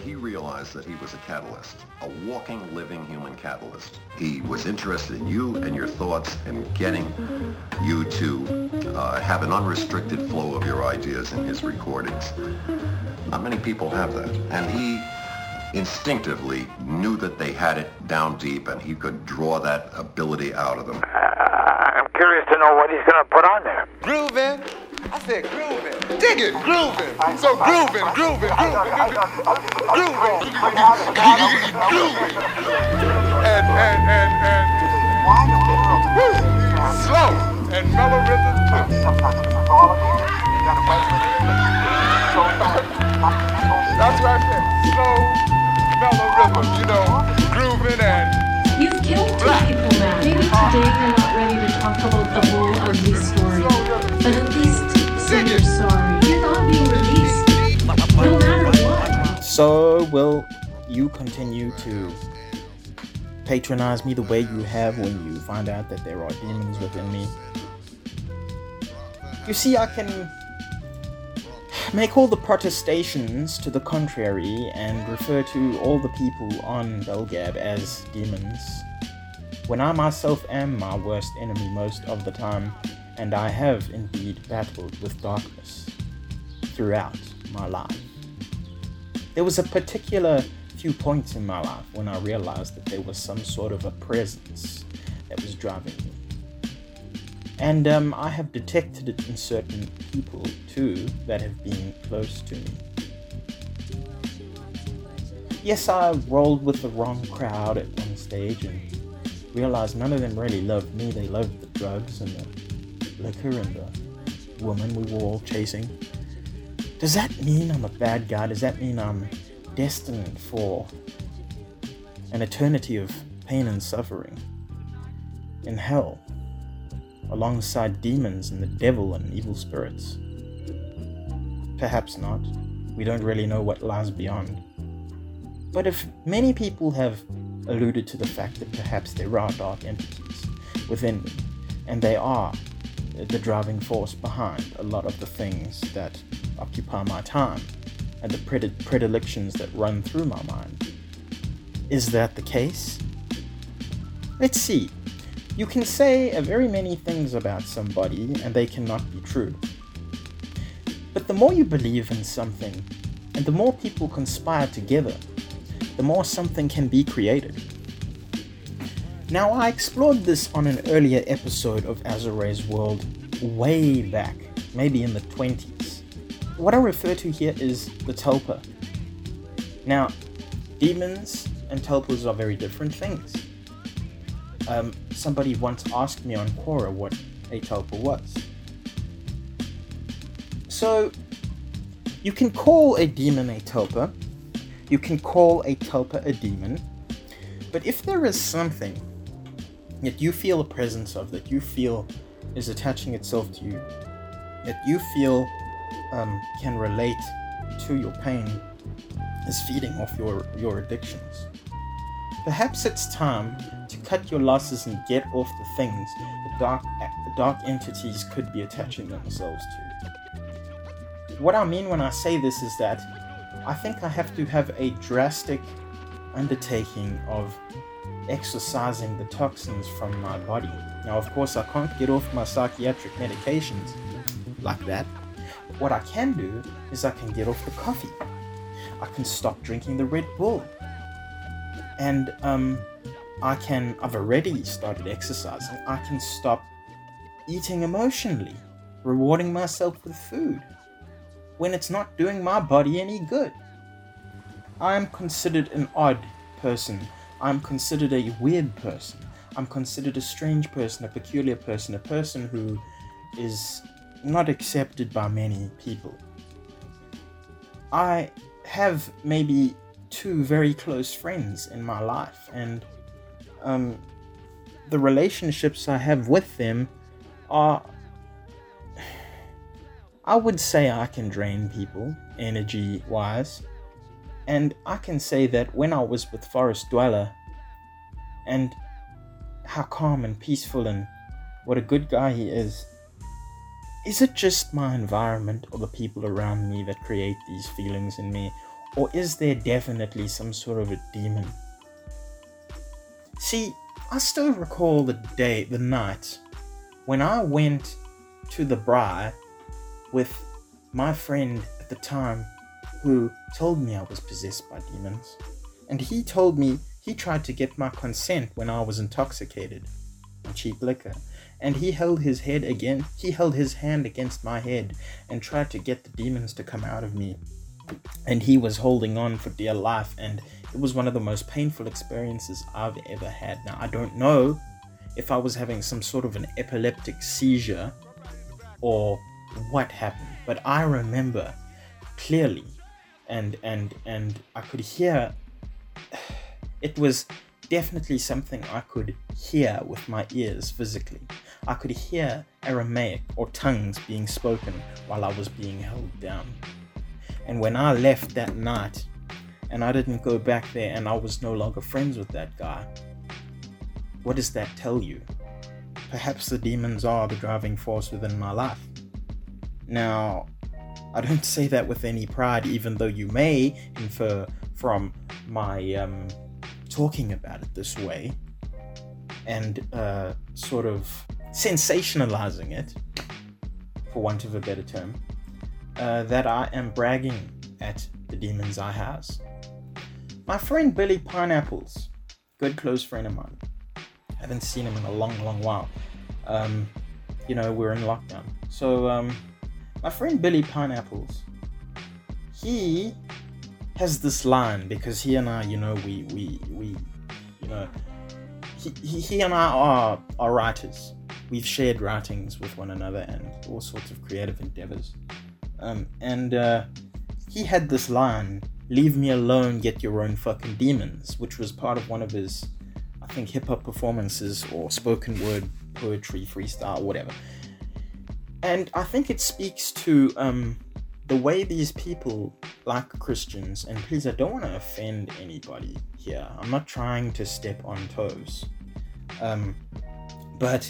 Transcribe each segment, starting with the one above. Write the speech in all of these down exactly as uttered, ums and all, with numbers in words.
he realized that he was a catalyst, a walking, living human catalyst. He was interested in you and your thoughts and getting you to uh, have an unrestricted flow of your ideas in his recordings. Not many people have that. And he instinctively knew that they had it down deep and he could draw that ability out of them. Uh, I'm curious to know what he's going to put on there. Grooving. I said grooving. Dig it, grooving. So grooving, grooving, grooving, grooving, grooving. And, and, and, and, woo, slow and mellow rhythm too. That's what I said. Slow, mellow rhythm, you know, grooving and You've killed two people now. Maybe today you're not ready to talk about the whole ugly story. But at least say you're sorry. You're not being released. No matter what. So will you continue to patronize me the way you have when you find out that there are demons within me? You see, I can make all the protestations to the contrary and refer to all the people on Belgab as demons, when I myself am my worst enemy most of the time, and I have indeed battled with darkness throughout my life. There was a particular few points in my life when I realized that there was some sort of a presence that was driving me. And um, I have detected it in certain people too that have been close to me. Yes, I rolled with the wrong crowd at one stage and realized none of them really loved me. They loved the drugs and the liquor and the woman we were all chasing. Does that mean I'm a bad guy? Does that mean I'm destined for an eternity of pain and suffering in hell, alongside demons and the devil and evil spirits? Perhaps not. We don't really know what lies beyond. But if many people have alluded to the fact that perhaps there are dark entities within me, and they are the driving force behind a lot of the things that occupy my time and the pred- predilections that run through my mind, is that the case? Let's see. You can say very many things about somebody and they cannot be true. But the more you believe in something and the more people conspire together, the more something can be created. Now, I explored this on an earlier episode of Azare's World way back, maybe in the twenties. What I refer to here is the tulpa. Now, demons and tulpas are very different things. Um, somebody once asked me on Quora what a tulpa was. So, you can call a demon a tulpa, you can call a tulpa a demon, but if there is something that you feel a presence of, that you feel is attaching itself to you, that you feel um, can relate to your pain, is feeding off your, your addictions, perhaps it's time to cut your losses and get off the things the dark, the dark entities could be attaching themselves to. What I mean when I say this is that I think I have to have a drastic undertaking of exorcising the toxins from my body. Now, of course, I can't get off my psychiatric medications like that. But what I can do is I can get off the coffee. I can stop drinking the Red Bull. And um, I can, I've already started exercising. I can stop eating emotionally, rewarding myself with food when it's not doing my body any good. I am considered an odd person. I'm considered a weird person. I'm considered a strange person, a peculiar person, a person who is not accepted by many people. I have maybe two very close friends in my life, and um, the relationships I have with them are, I would say I can drain people energy-wise. And I can say that when I was with Forest Dweller, and how calm and peaceful and what a good guy he is, is it just my environment or the people around me that create these feelings in me? Or is there definitely some sort of a demon? See, I still recall the day, the night, when I went to the Braai with my friend at the time who told me I was possessed by demons. And he told me he tried to get my consent when I was intoxicated on cheap liquor. And he held his head again, he held his hand against my head and tried to get the demons to come out of me. And he was holding on for dear life, and it was one of the most painful experiences I've ever had. Now, I don't know if I was having some sort of an epileptic seizure or what happened, but I remember clearly, and and and I could hear, it was definitely something I could hear with my ears physically. I could hear Aramaic or tongues being spoken while I was being held down. And when I left that night, and I didn't go back there, and I was no longer friends with that guy, what does that tell you? Perhaps the demons are the driving force within my life. Now, I don't say that with any pride, even though you may infer from my um, talking about it this way, and uh, sort of sensationalizing it, for want of a better term, Uh, that I am bragging at the demons I house. My friend Billy Pineapples, good close friend of mine. Haven't seen him in a long, long while. Um, you know, we're in lockdown. So, um, my friend Billy Pineapples, he has this line, because he and I, you know, we, we, we, you know, he, he, he and I are, are writers. We've shared writings with one another and all sorts of creative endeavors. Um, and uh, he had this line, "Leave me alone, get your own fucking demons," which was part of one of his, I think, hip-hop performances or spoken word poetry, freestyle, whatever. And I think it speaks to um, the way these people, like Christians, and please, I don't want to offend anybody here. I'm not trying to step on toes. Um, but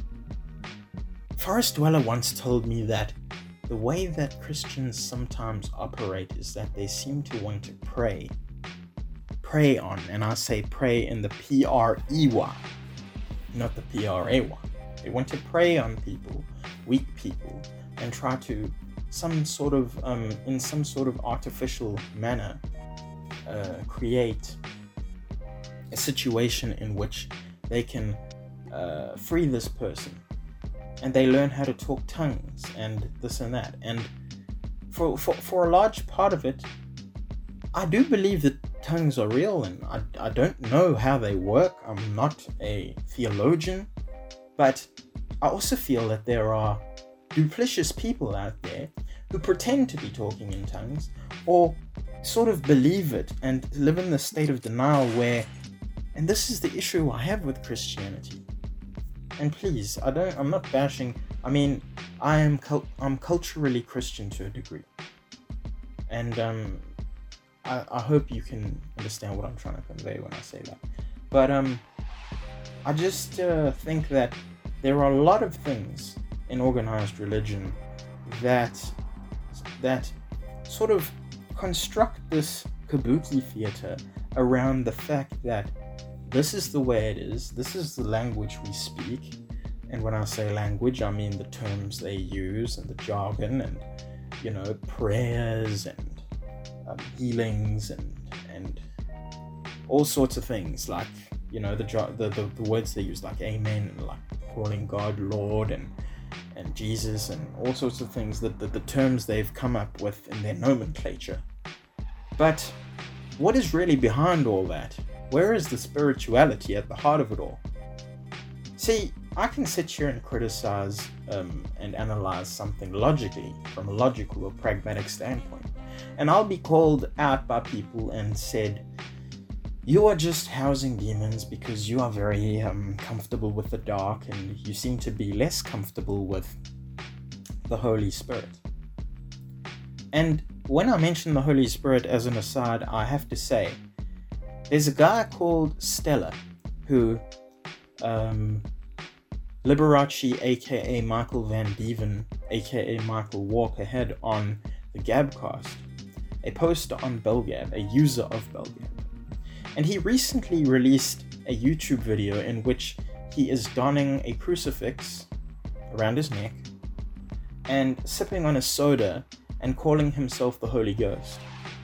Forrest Dweller once told me that the way that Christians sometimes operate is that they seem to want to prey. Prey on, and I say prey in the P R E Y, not the P R A Y. They want to prey on people, weak people, and try to, some sort of, um, in some sort of artificial manner, uh, create a situation in which they can uh, free this person. And they learn how to talk tongues and this and that. And for, for, for a large part of it, I do believe that tongues are real, and I, I don't know how they work. I'm not a theologian, but I also feel that there are duplicitous people out there who pretend to be talking in tongues or sort of believe it and live in the state of denial where, and this is the issue I have with Christianity. And please, I don't, I'm not bashing. I mean, I am, cult, I'm culturally Christian to a degree. And um, I, I hope you can understand what I'm trying to convey when I say that. But um, I just uh, think that there are a lot of things in organized religion that, that sort of construct this kabuki theater around the fact that this is the way it is, this is the language we speak, and when I say language, I mean the terms they use and the jargon and, you know, prayers and um, healings and and all sorts of things, like, you know, the, the the the words they use, like amen, and like calling God Lord and and Jesus and all sorts of things, that the, the terms they've come up with in their nomenclature. But what is really behind all that? Where is the spirituality at the heart of it all? See, I can sit here and criticize um, and analyze something logically, from a logical or pragmatic standpoint, and I'll be called out by people and said, you are just housing demons because you are very um, comfortable with the dark and you seem to be less comfortable with the Holy Spirit. And when I mention the Holy Spirit as an aside, I have to say, there's a guy called Stella who um, Liberace, aka Michael Van Deven, aka Michael Walker, had on the Gabcast. a poster on Belgab, a user of Belgab. And he recently released a YouTube video in which he is donning a crucifix around his neck and sipping on a soda and calling himself the Holy Ghost.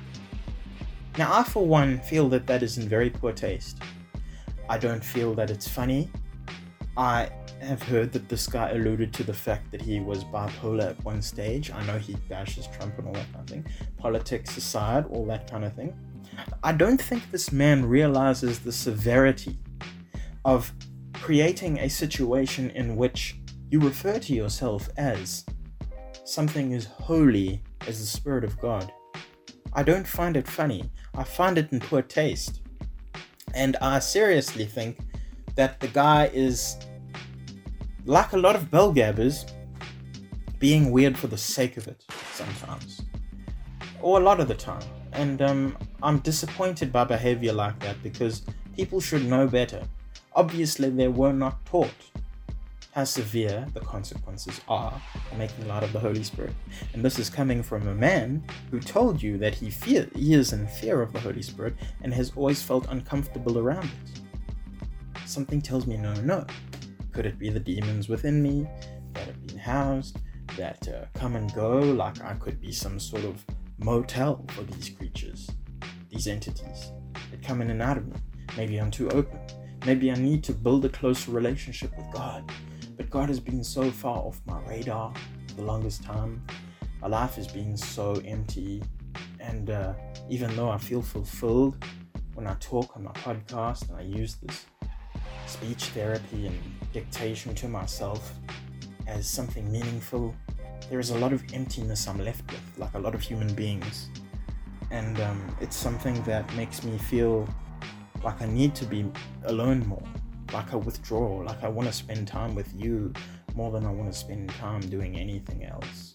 Now, I for one feel that that is in very poor taste. I don't feel that it's funny. I have heard that this guy alluded to the fact that he was bipolar at one stage. I know he bashes Trump and all that kind of thing. Politics aside, all that kind of thing. I don't think this man realizes the severity of creating a situation in which you refer to yourself as something as holy as the Spirit of God. I don't find it funny. I find it in poor taste. And I seriously think that the guy is, like a lot of Belgabbers, being weird for the sake of it sometimes. Or a lot of the time. And um, I'm disappointed by behavior like that because people should know better. Obviously, they were not taught how severe the consequences are of making light of the Holy Spirit. And this is coming from a man who told you that he fear, he is in fear of the Holy Spirit and has always felt uncomfortable around it. Something tells me no, no. Could it be the demons within me that have been housed, that uh, come and go, like I could be some sort of motel for these creatures, these entities that come in and out of me? Maybe I'm too open. Maybe I need to build a closer relationship with God. But God has been so far off my radar for the longest time. My life has been so empty. And uh, even though I feel fulfilled when I talk on my podcast and I use this speech therapy and dictation to myself as something meaningful, there is a lot of emptiness I'm left with, like a lot of human beings. And um, it's something that makes me feel like I need to be alone more, like I withdraw, like I want to spend time with you more than I want to spend time doing anything else.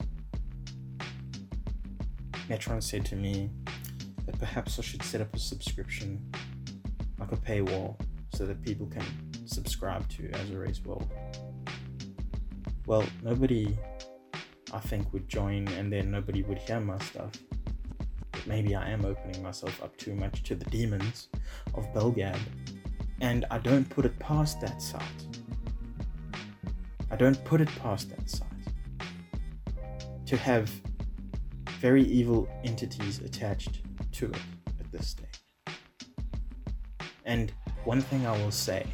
Metron said to me that perhaps I should set up a subscription, like a paywall, so that people can subscribe to Azura's World. Well, nobody, I think, would join, and then nobody would hear my stuff. But maybe I am opening myself up too much to the demons of Belgab, and I don't put it past that site. I don't put it past that site to have very evil entities attached to it at this stage. And one thing I will say,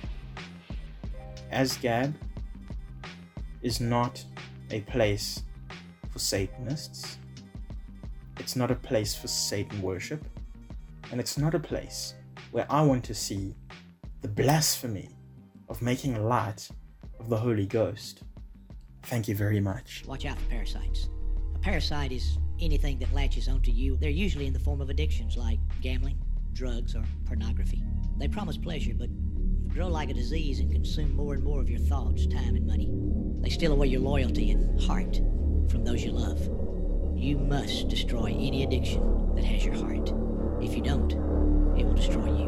Azgab is not a place for Satanists. It's not a place for Satan worship. And it's not a place where I want to see the blasphemy of making light of the Holy Ghost. Thank you very much. Watch out for parasites. A parasite is anything that latches onto you. They're usually in the form of addictions like gambling, drugs, or pornography. They promise pleasure, but grow like a disease and consume more and more of your thoughts, time, and money. They steal away your loyalty and heart from those you love. You must destroy any addiction that has your heart. If you don't, it will destroy you.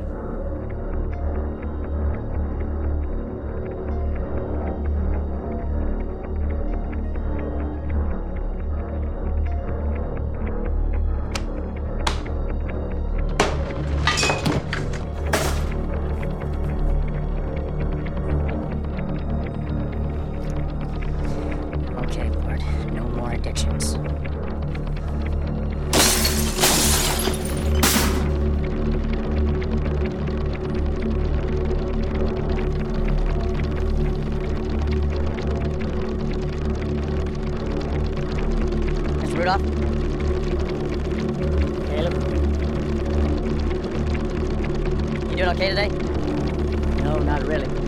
Okay, Lord, no more addictions. Mister Rudolph? Caleb? You doing okay today? No, not really.